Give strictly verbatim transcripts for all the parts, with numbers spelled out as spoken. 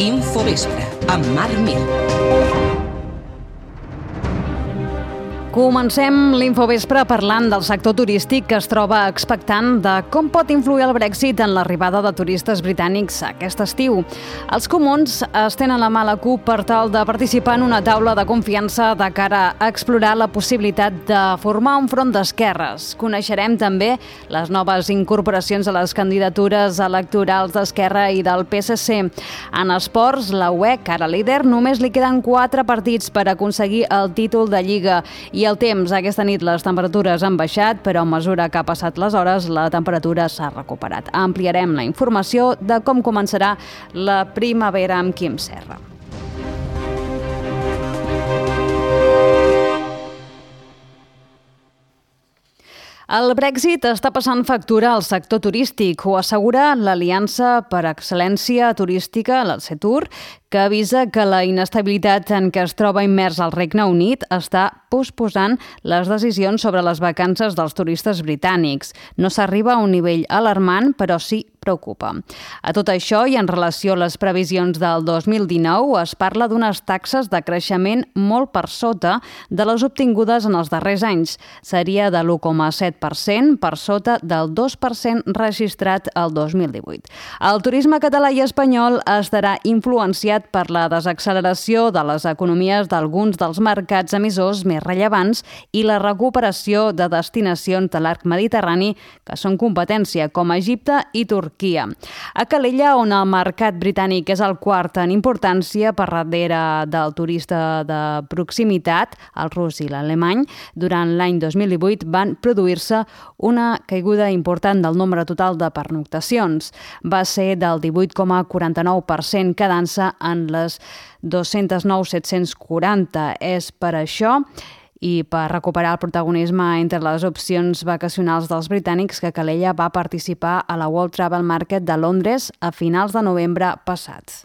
Infovespre, amb Marc Mir. Comencem l'Infovespre parlant del sector turístic que es troba expectant de com pot influir el Brexit en l'arribada de turistes britànics aquest estiu. Els comuns es tenen la mà a la CUP per tal de participar en una taula de confiança de cara a explorar la possibilitat de formar un front d'esquerres. Coneixerem també les noves incorporacions a les candidatures electorals d'Esquerra i del P S C. En esports, la U E, cara líder, només li queden quatre partits per aconseguir el títol de Lliga. I el temps, aquesta nit les temperatures han baixat, però a mesura que ha passat les hores la temperatura s'ha recuperat. Ampliarem la informació de com començarà la primavera amb Quim Serra. El Brexit està passant factura al sector turístic, ho assegura l'Aliança per Excel·lència Turística, l'Alcetur, que avisa que la inestabilitat en què es troba immers el Regne Unit està posposant les decisions sobre les vacances dels turistes britànics. No s'arriba a un nivell alarmant, però sí preocupa. A tot això, i en relació a les previsions del dos mil dinou, es parla d'unes taxes de creixement molt per sota de les obtingudes en els darrers anys. Seria de l'u coma set per cent per sota del dos per cent registrat el dos mil divuit. El turisme català i espanyol estarà influenciat per la desacceleració de les economies d'alguns dels mercats emissors més rellevants i la recuperació de destinacions de l'arc mediterrani que són competència, com Egipte i Turquia. A Calella, on el mercat britànic és el quart en importància per darrere del turista de proximitat, el rus i l'alemany, durant l'any dos mil divuit van produir-se una caiguda important del nombre total de pernoctacions. Va ser del divuit coma quaranta-nou per cent, quedant-se en les dos-cents nou mil set-cents quaranta. És per això i per recuperar el protagonisme entre les opcions vacacionals dels britànics que Calella va participar a la World Travel Market de Londres a finals de novembre passat.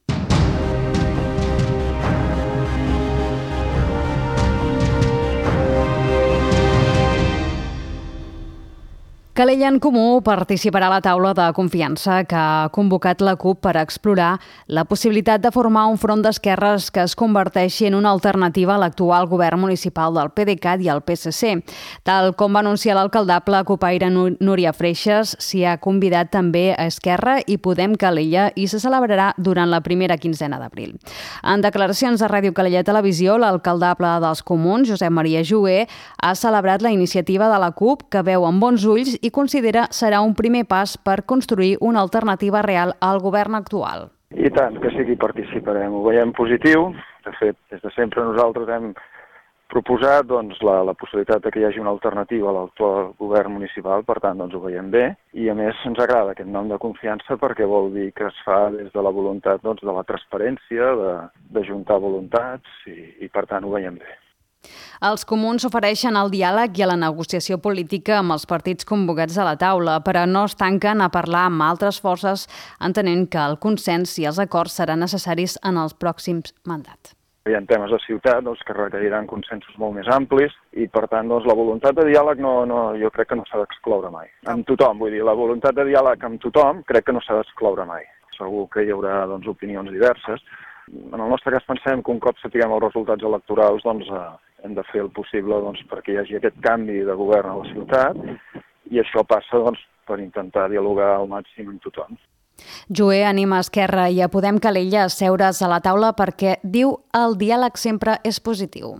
Calella en Comú participarà a la taula de confiança que ha convocat la CUP per explorar la possibilitat de formar un front d'esquerres que es converteixi en una alternativa a l'actual govern municipal del PDeCAT i el P S C. Tal com va anunciar l'alcaldable copaire Núria Freixas, s'hi ha convidat també a Esquerra i Podem Calella i se celebrarà durant la primera quinzena d'abril. En declaracions a Ràdio Calella Televisió, l'alcaldable dels Comuns, Josep Maria Jover, ha celebrat la iniciativa de la CUP que veu amb bons ulls i considera serà un primer pas per construir una alternativa real al govern actual. I tant, que sí que hi participarem. Ho veiem positiu. De fet, des de sempre nosaltres hem proposat doncs, la, la possibilitat que hi hagi una alternativa a l'actual govern municipal, per tant, doncs, ho veiem bé. I a més ens agrada aquest nom de confiança perquè vol dir que es fa des de la voluntat doncs, de la transparència, de, de juntar voluntats i, i per tant ho veiem bé. Els comuns ofereixen el diàleg i a la negociació política amb els partits convocats a la taula, però no es tanquen a parlar amb altres forces, entenent que el consens i els acords seran necessaris en els pròxims mandats. Hi ha temes de ciutat doncs, que requeriran consensos molt més amplis i, per tant, doncs, la voluntat de diàleg no, no, jo crec que no s'ha d'excloure mai. Amb tothom, vull dir, la voluntat de diàleg amb tothom crec que no s'ha d'excloure mai. Segur que hi haurà doncs, opinions diverses. En el nostre cas pensem que un cop sapiguem els resultats electorals doncs, eh, hem de fer el possible doncs, perquè hi hagi aquest canvi de govern a la ciutat i això passa doncs, per intentar dialogar al màxim amb tothom. Jover anima Esquerra i a Podem Calella a seure's a la taula perquè, diu, el diàleg sempre és positiu.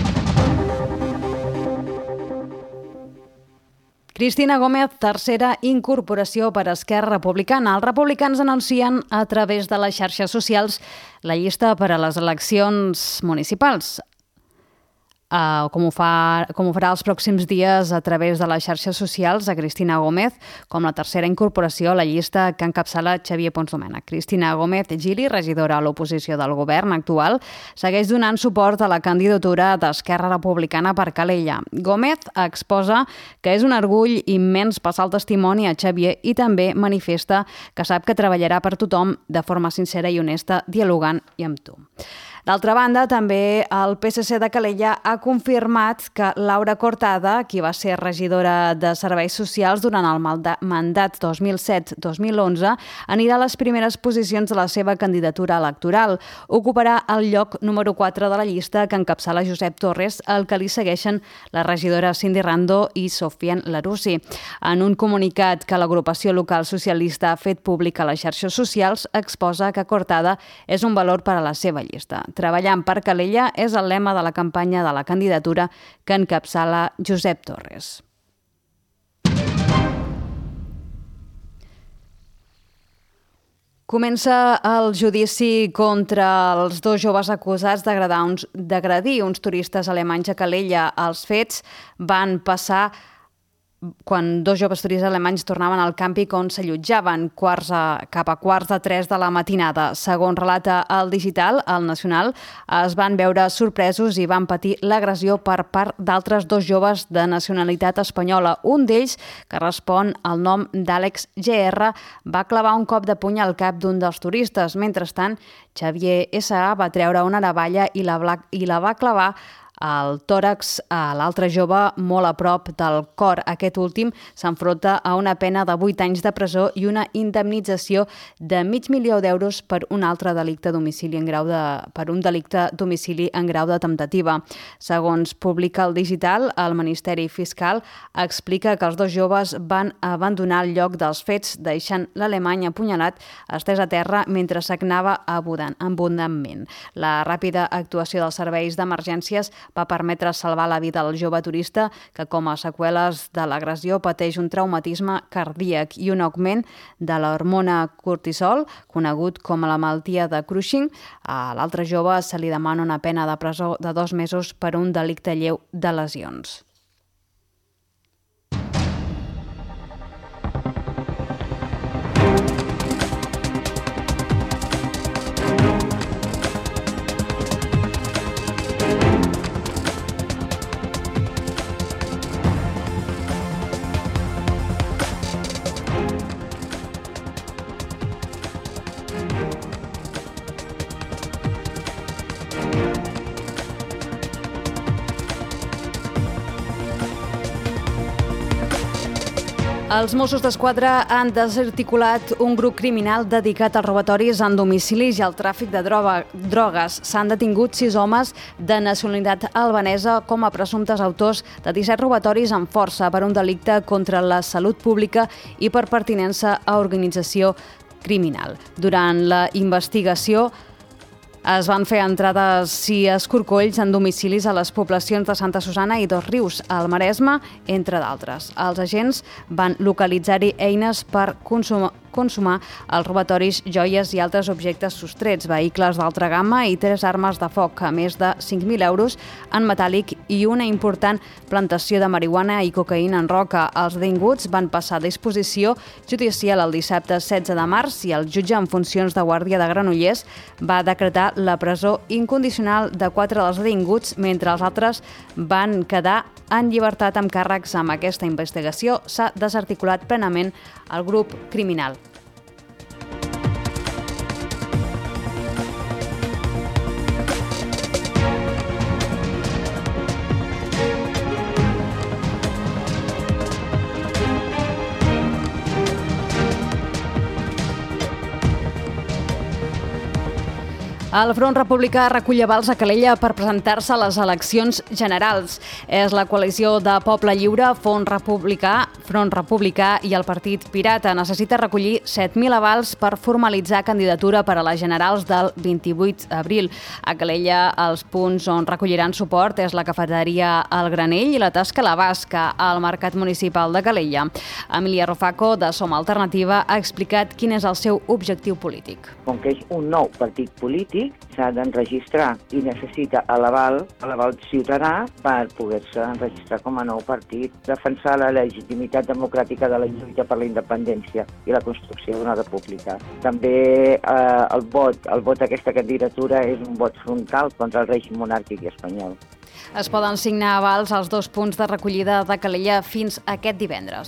Cristina Gómez, tercera incorporació per Esquerra Republicana. Els republicans anuncien a través de les xarxes socials la llista per a les eleccions municipals. Uh, com, ho fa, com ho farà els pròxims dies a través de les xarxes socials a Cristina Gómez, com la tercera incorporació a la llista que encapçala Xavier Pons Domènech. Cristina Gómez Gili, regidora a l'oposició del govern actual, segueix donant suport a la candidatura d'Esquerra Republicana per Calella. Gómez exposa que és un orgull immens passar el testimoni a Xavier i també manifesta que sap que treballarà per tothom de forma sincera i honesta, dialogant i amb tu. D'altra banda, també el P S C de Calella ha confirmat que Laura Cortada, qui va ser regidora de Serveis Socials durant el mandat dos mil set dos mil onze, anirà a les primeres posicions de la seva candidatura electoral. Ocuparà el lloc número quatre de la llista que encapçala Josep Torres, el que li segueixen la regidora Cindy Rando i Sofian Larussi. En un comunicat que l'agrupació local socialista ha fet públic a les xarxes socials, exposa que Cortada és un valor per a la seva llista. Treballant per Calella és el lema de la campanya de la candidatura que encapçala Josep Torres. Comença el judici contra els dos joves acusats d'agredir uns turistes alemanys a Calella. Els fets van passar quan dos joves turistes alemanys tornaven al càmping on s'allotjaven quarts a, cap a quarts de tres de la matinada. Segons relata el Digital, el Nacional, es van veure sorpresos i van patir l'agressió per part d'altres dos joves de nacionalitat espanyola. Un d'ells, que respon al nom d'Àlex G R, va clavar un cop de puny al cap d'un dels turistes. Mentrestant, Xavier S A va treure una navalla i la, i la va clavar al tòrax a l'altre jove molt a prop del cor. Aquest últim s'enfronta a una pena de vuit anys de presó i una indemnització de mig milió d'euros per un altre delicte domicili en grau de per un delicte domicili en grau de temptativa. Segons publica el Digital, el Ministeri Fiscal explica que els dos joves van abandonar el lloc dels fets, deixant l'alemany apunyalat estès a terra mentre sagnava abundantment. La ràpida actuació dels serveis d'emergències va permetre salvar la vida del jove turista que, com a seqüeles de l'agressió, pateix un traumatisme cardíac i un augment de l'hormona cortisol, conegut com a la malaltia de Cushing. A l'altre jove se li demana una pena de presó de dos mesos per un delicte lleu de lesions. Els Mossos d'Esquadra han desarticulat un grup criminal dedicat als robatoris en domicilis i al tràfic de drogues. S'han detingut sis homes de nacionalitat albanesa com a presumptes autors de disset robatoris amb força per un delicte contra la salut pública i per pertinença a organització criminal. Durant la investigació es van fer entrades i escorcolls en domicilis a les poblacions de Santa Susana i Dos Rius, al Maresme, entre d'altres. Els agents van localitzar-hi eines per consumar consumar els robatoris, joies i altres objectes sostrets, vehicles d'altra gamma i tres armes de foc, a més de cinc mil euros en metàl·lic i una important plantació de marihuana i cocaïna en roca. Els detinguts van passar a disposició judicial el dissabte setze de març i el jutge en funcions de guàrdia de Granollers va decretar la presó incondicional de quatre dels detinguts, mentre els altres van quedar en llibertat amb càrrecs. Amb aquesta investigació s'ha desarticulat plenament el grup criminal. El Front Republicà recull avals a Calella per presentar-se a les eleccions generals. És la coalició de Poble Lliure, Front Republicà, Front Republicà i el Partit Pirata. Necessita recollir set mil avals per formalitzar candidatura per a les generals del vint-i-vuit d'abril. A Calella, els punts on recolliran suport és la cafeteria El Granell i la Tasca La Basca, al Mercat Municipal de Calella. Emília Rofaco, de Som Alternativa, ha explicat quin és el seu objectiu polític. Com que és un nou partit polític, s'ha d'enregistrar i necessita l'aval, l'aval ciutadà per poder-se enregistrar com a nou partit, defensar la legitimitat democràtica de la lluita per la independència i la construcció d'una república. També eh, el vot, el vot a aquesta candidatura és un vot frontal contra el règim monàrquic espanyol. Es poden signar avals als dos punts de recollida de Calella fins aquest divendres.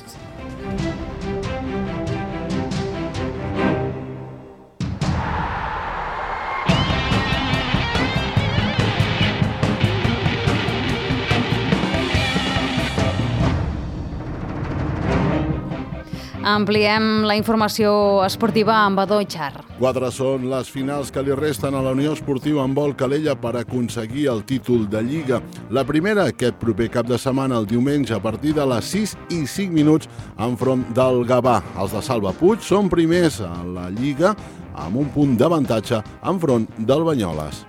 Ampliem la informació esportiva amb Adó Itxar. Quatre són les finals que li resten a la Unió Esportiva Handbol Calella per aconseguir el títol de Lliga. La primera, aquest proper cap de setmana, el diumenge, a partir de les sis i cinc minuts, enfront del Gavà. Els de Salva Puig són primers a la Lliga amb un punt d'avantatge enfront del Banyoles.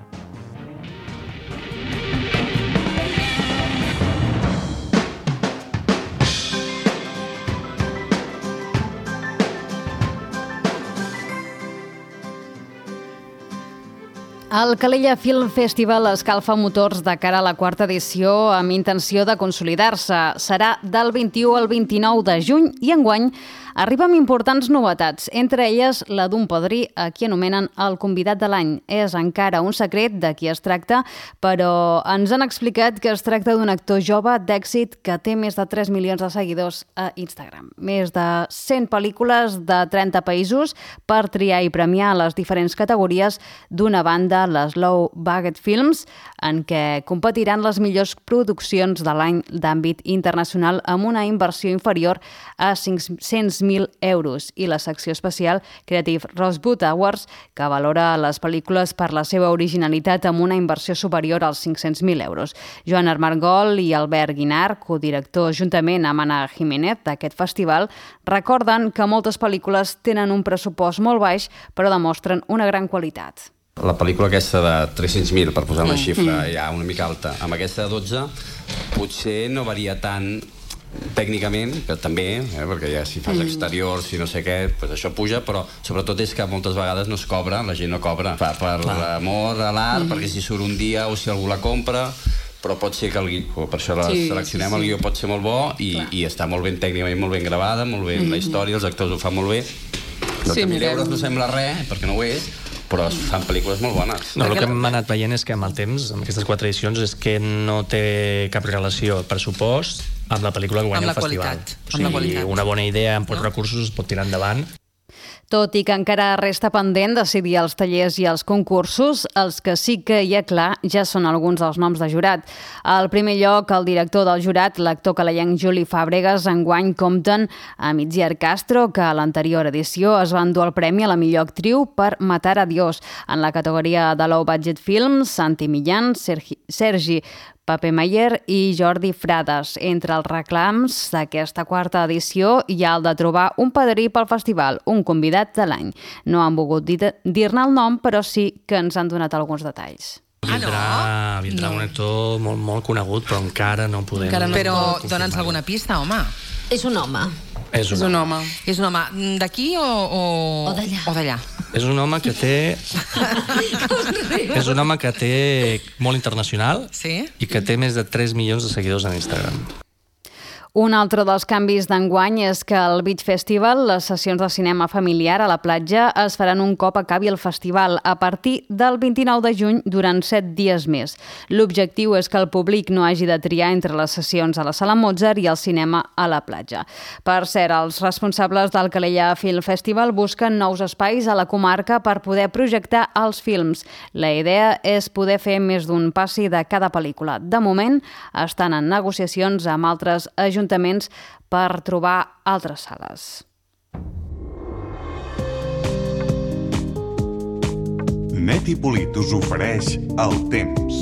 El Calella Film Festival escalfa motors de cara a la quarta edició amb intenció de consolidar-se. Serà del vint-i-u al vint-i-nou de juny i enguany arriba amb importants novetats, entre elles la d'un padrí a qui anomenen el convidat de l'any. És encara un secret de qui es tracta, però ens han explicat que es tracta d'un actor jove d'èxit que té més de tres milions de seguidors a Instagram. Més de cent pel·lícules de trenta països per triar i premiar les diferents categories. D'una banda, les Low Budget Films, en què competiran les millors produccions de l'any d'àmbit internacional amb una inversió inferior a cinc-cents mil euros, i la secció especial Creative Rosebud Awards, que valora les pel·lícules per la seva originalitat amb una inversió superior als cinc-cents mil euros. Joan Armengol i Albert Guinart, codirector juntament amb Anna Jiménez d'aquest festival, recorden que moltes pel·lícules tenen un pressupost molt baix però demostren una gran qualitat. La pel·lícula aquesta de tres-cents mil, per posar una xifra ja una mica alta, amb aquesta de dotze potser no varia tant tècnicament, que també, eh, perquè ja si fas exteriors, si no sé què, pues això puja, però sobretot és que moltes vegades no es cobra, la gent no cobra, fa per l'amor a l'art, mm. perquè si surt un dia o si algú la compra, però pot ser que el guió, per això la sí, seleccionem, sí, sí. El guió pot ser molt bo i, i està molt ben tècnicament, molt ben gravada, molt ben mm. la història, els actors ho fan molt bé. No, sí, que mil euros no sembla res, perquè no ho és, però es fan pel·lícules molt bones. No, el que hem anat veient és que amb el temps, amb aquestes quatre edicions, és que no té cap relació el pressupost amb la pel·lícula que guanya el festival. O sigui, una bona idea amb pocs recursos es pot tirar endavant. Tot i que encara resta pendent decidir els tallers i els concursos, els que sí que hi ha clar ja són alguns dels noms de jurat. Al primer lloc, el director del jurat, l'actor calellenc Juli Fàbregas, enguany compten amb Itziar Castro, que a l'anterior edició es va endur el premi a la millor actriu per Matar a Dios. En la categoria de Low Budget Films, Santi Millán, Sergi, Sergi Papemeyer i Jordi Frades. Entre els reclams d'aquesta quarta edició hi ha el de trobar un padrí pel festival, un convidat de l'any. No han volgut dir-ne el nom, però sí que ens han donat alguns detalls. Vindrà, ah, no? vindrà no. un actor molt, molt conegut, però encara no podem... Encara no. Però dona'ns alguna pista, home. És un home. És un, és un home. És un home d'aquí o, o... o d'allà. O d'allà. És un home que té... és un home que té molt internacional, sí? I que té més de tres milions de seguidors en Instagram. Un altre dels canvis d'enguany és que al Beach Festival, les sessions de cinema familiar a la platja es faran un cop acabi el festival, a partir del vint-i-nou de juny durant set dies més. L'objectiu és que el públic no hagi de triar entre les sessions a la Sala Mozart i el cinema a la platja. Per cert, els responsables del Calella Film Festival busquen nous espais a la comarca per poder projectar els films. La idea és poder fer més d'un passi de cada pel·lícula. De moment, estan en negociacions amb altres ajuntaments per trobar altres sales. Net i Polit us ofereix el temps.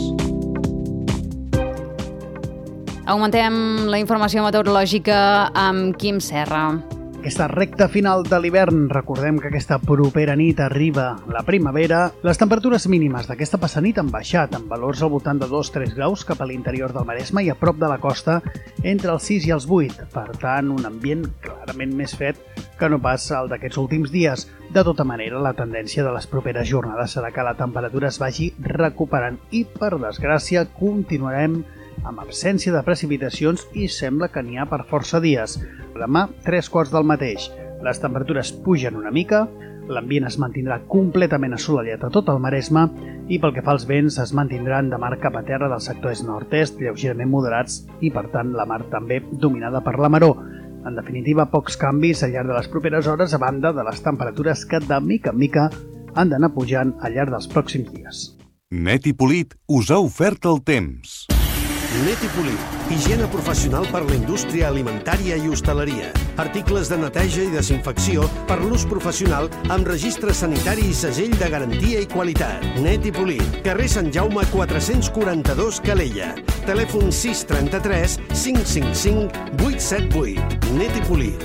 Augmentem la informació meteorològica amb Quim Serra. Aquesta recta final de l'hivern, recordem que aquesta propera nit arriba la primavera. Les temperatures mínimes d'aquesta passanit han baixat, amb valors al voltant de dos a tres graus cap a l'interior del Maresme i a prop de la costa entre els sis i els vuit. Per tant, un ambient clarament més fred que no pas el d'aquests últims dies. De tota manera, la tendència de les properes jornades serà que la temperatura es vagi recuperant i, per desgràcia, continuarem amb absència de precipitacions i sembla que n'hi ha per força dies. Demà, tres quarts del mateix. Les temperatures pugen una mica, l'ambient es mantindrà completament assolellat a tot el Maresme i pel que fa als vents es mantindran de mar cap a terra del sector est-nord-est, lleugerament moderats i, per tant, la mar també dominada per la maror. En definitiva, pocs canvis al llarg de les properes hores a banda de les temperatures que de mica en mica han d'anar pujant al llarg dels pròxims dies. Net i Polit us ha ofert el temps. Net i Polit. Higiene professional per la indústria alimentària i hostaleria. Articles de neteja i desinfecció per l'ús professional amb registre sanitari i segell de garantia i qualitat. Net i Polit. Carrer Sant Jaume quatre-cents quaranta-dos, Calella. Telèfon sis trenta-tres cinc cinc cinc vuit set vuit. Net i Polit.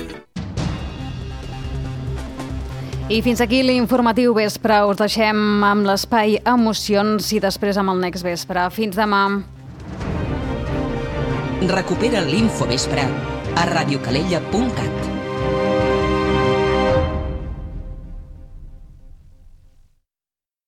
I fins aquí l'informatiu vespre. Us deixem amb l'espai Emocions i després amb el Next Vespre. Fins demà. Recupera l'Infovespre a radiocalella punt cat.